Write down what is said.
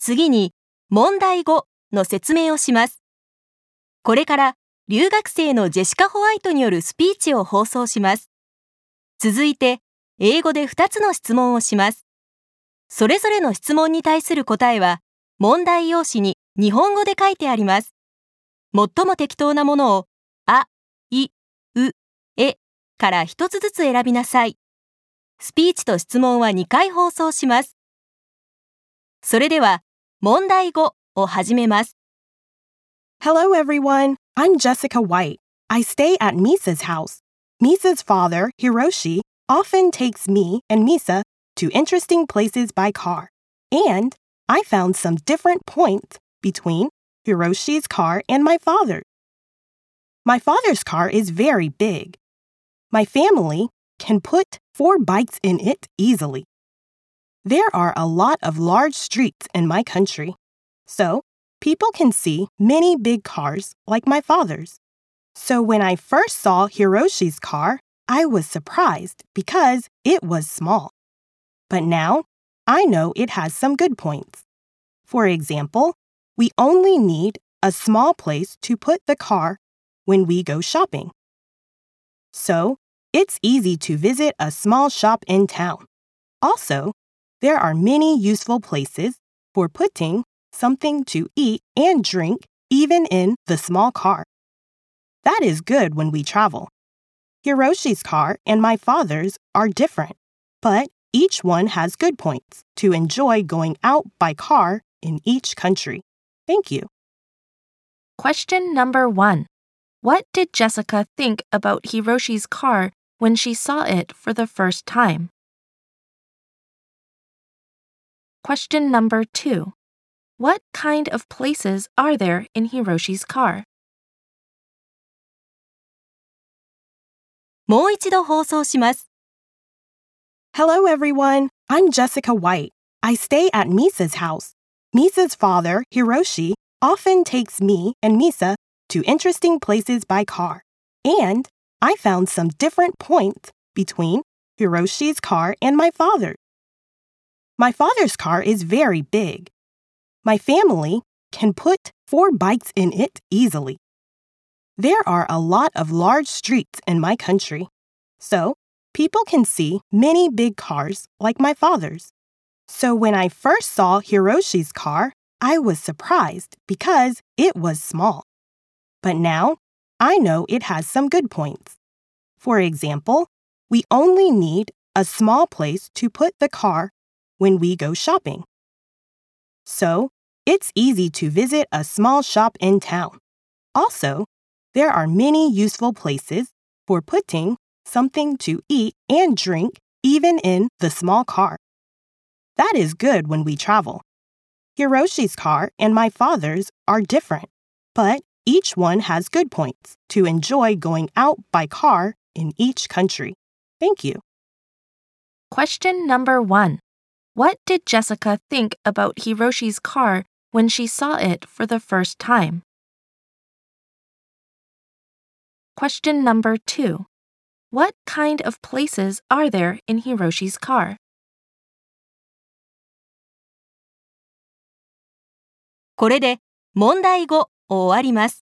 次に、問題5の説明をします。これから留学生のジェシカ・ホワイトによるスピーチを放送します。続いて、英語で2つの質問をします。それぞれの質問に対する答えは、問題用紙に日本語で書いてあります。最も適当なものを、あ、い、う、えから1つずつ選びなさい。スピーチと質問は2回放送します。それでは、問題5を始めます。 Hello everyone, I'm Jessica White. I stay at Misa's house. Misa's father, Hiroshi, often takes me and Misa to interesting places by car. And I found some different points between Hiroshi's car and my father's. My father's car is very big. My family can put 4 bikes in it easily. There are a lot of large streets in my country, so people can see many big cars like my father's. So when I first saw Hiroshi's car, I was surprised because it was small. But now, I know it has some good points. For example, we only need a small place to put the car when we go shopping. So, it's easy to visit a small shop in town. Also, there are many useful places for putting something to eat and drink even in the small car. That is good when we travel. Hiroshi's car and my father's are different, but each one has good points to enjoy going out by car in each country. Thank you. Question number 1. What did Jessica think about Hiroshi's car when she saw it for the first time? Question number 2. What kind of places are there in Hiroshi's car? もう一度放送します。 Hello everyone, I'm Jessica White. I stay at Misa's house. Misa's father, Hiroshi, often takes me and Misa to interesting places by car. And I found some different points between Hiroshi's car and my father's. My father's car is very big. My family can put 4 bikes in it easily. There are a lot of large streets in my country, so people can see many big cars like my father's. So when I first saw Hiroshi's car, I was surprised because it was small. But now, I know it has some good points. For example, we only need a small place to put the car when we go shopping. So, it's easy to visit a small shop in town. Also, there are many useful places for putting something to eat and drink even in the small car. That is good when we travel. Hiroshi's car and my father's are different, but each one has good points to enjoy going out by car in each country. Thank you. Question number 1. What did Jessica think about Hiroshi's car when she saw it for the first time? Question number 2. What kind of places are there in Hiroshi's car? これで問題5を終わります。